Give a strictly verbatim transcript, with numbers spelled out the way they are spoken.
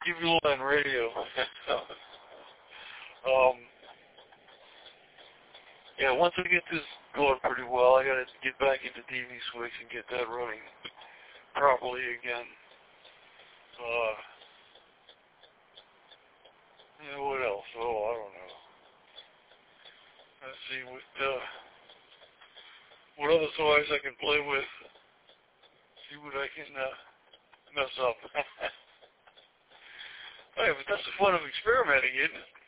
V Line Radio. um, yeah, once I get this going pretty well, I gotta get back into D V Switch and get that running properly again. Uh, yeah, what else? Oh, I don't know. Let's see what, uh, what other toys I can play with. See what I can, uh, mess up. Hey, but that's the fun of experimenting, isn't it?